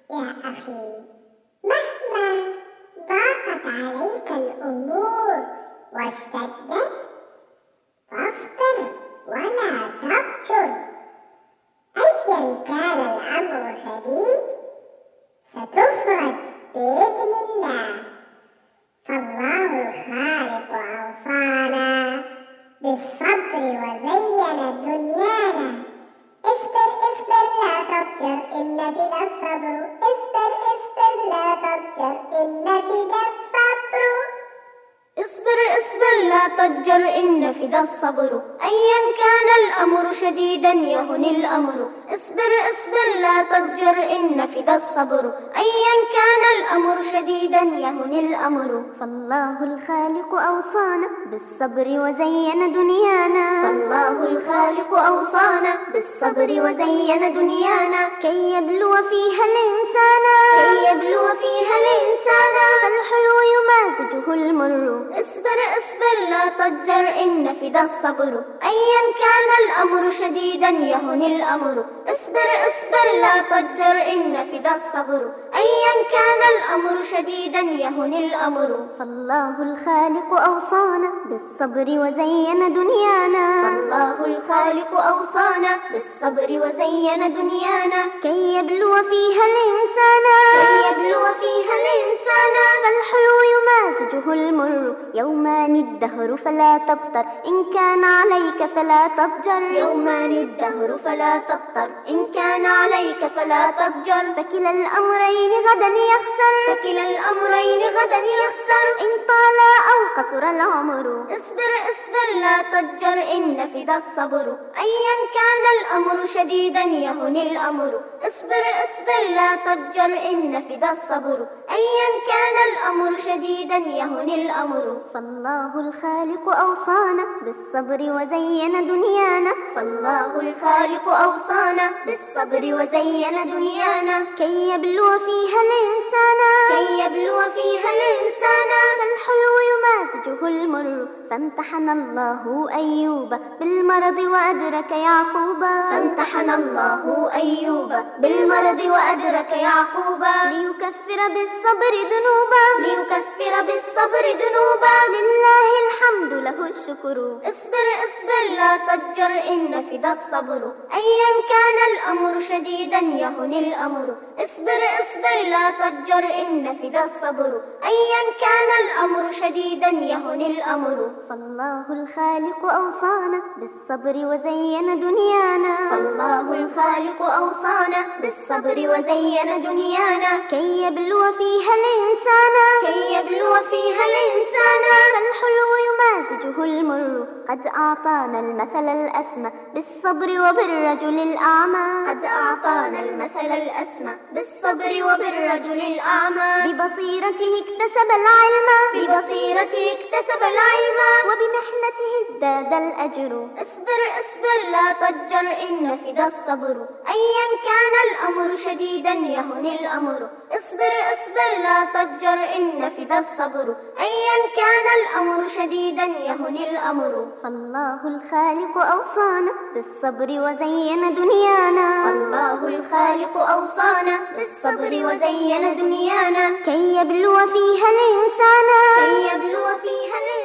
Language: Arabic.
يا أخي، مهما ضاقت عليك الأمور واشتدت فاصبر ولا تضجر. أيا كان الأمر شديد ستفرج بإذن الله، فالله الخالق أوصانا بالصبر وزين دنيانا. اصبر اصبر لا تضجر إن بنا الصبر، اصبر اصبر لا تضجر إن بنا الصبر. اصبر اصبر لا تضجر إن فدا الصبر، أيا كان الأمر شديدا يهن الأمر. اصبر اصبر لا تضجر إن فدا الصبر، أيا كان الأمر شديدا يهن الأمر. فالله الخالق أوصانا بالصبر وزين دنيانا، فالله الخالق أوصانا بالصبر وزين دنيانا، كي يبلو فيها الإنسان، كي يبلو فيها الإنسان، فالحلو يمازجه المر. اصبر اصبر لا تضجر إن فدا الصبر، أيا كان الأمر شديدا يهن الأمر. اصبر اصبر لا تضجر إن فدا الصبر، أيا كان الأمر شديدا يهن الأمر. فالله الخالق أوصانا بالصبر وزين دنيانا، فالله الخالق أوصانا بالصبر وزين دنيانا، كي يبلو فيها الإنسان، كي يبلو فيها الإنسان، فالحلو يمازجه المر. يومان الدهر فلا تبطر إن كان عليك فلا تضجر، يومان الدهر فلا تبطر إن كان عليك فلا تضجر. فكلا الأمرين غدا يخسر، فكلا الأمرين غدا يخسر، إن طال أو قصر العمر. اصبر اصبر لا تضجر إن فدا الصبر، أيا كان الأمر شديدا يهن الأمر. اصبر اصبر لا تضجر إن فدا الصبر، أيا كان الأمر شديدا يهن الأمر. فالله الخالق أوصانا بالصبر وزين دنيانا، فالله الخالق أوصانا بالصبر وزين دنيانا، كي يبلو فيها الإنسان، كي يبلو فيها الإنسان، فالحلو يمازجه المر. فامتحن الله أيوب بالمرض وأدرك يعقوبا، فامتحن الله أيوب بالمرض وأدرك يعقوبا، ليكفر بالصبر ذنوبا، ليكفر بالصبر ذنوبا، لله الحمد له الشكر. اصبر اصبر لا تضجر إن فدا الصبر، أيا كان الأمر شديدا يهن الأمر. اصبر اصبر لا تضجر إن فدا الصبر، أيا كان الأمر شديدا يهن الأمر. فالله الخالق أوصانا بالصبر وزين دنيانا، فالله الخالق أوصانا بالصبر وزين دنيانا، كي يبلو فيها الإنسان، كي يبلو فيها الإنسان، فالحلو يمازجه المر. قد أعطانا المثل الأسمى بالصبر وبالرجل الأعمى، قد أعطانا المثل الأسمى بالصبر وبالرجل الأعمى، ببصيرته اكتسب العلم، ببصيرته اكتسب العلم، وبمحنته ازداد الأجر. اصبر اصبر لا تضجر إن فدا الصبر، أيا كان الأمر شديدا يهن الأمر. اصبر اصبر لا تضجر إن فدا الصبر، أيا كان الأمر شديدا يهن الأمر. فالله الخالق أوصانا بالصبر وزين دنيانا، فالله الخالق أوصانا بالصبر وزين دنيانا، كي يبلو فيها الإنسان، كي يبلو فيها الإنسان،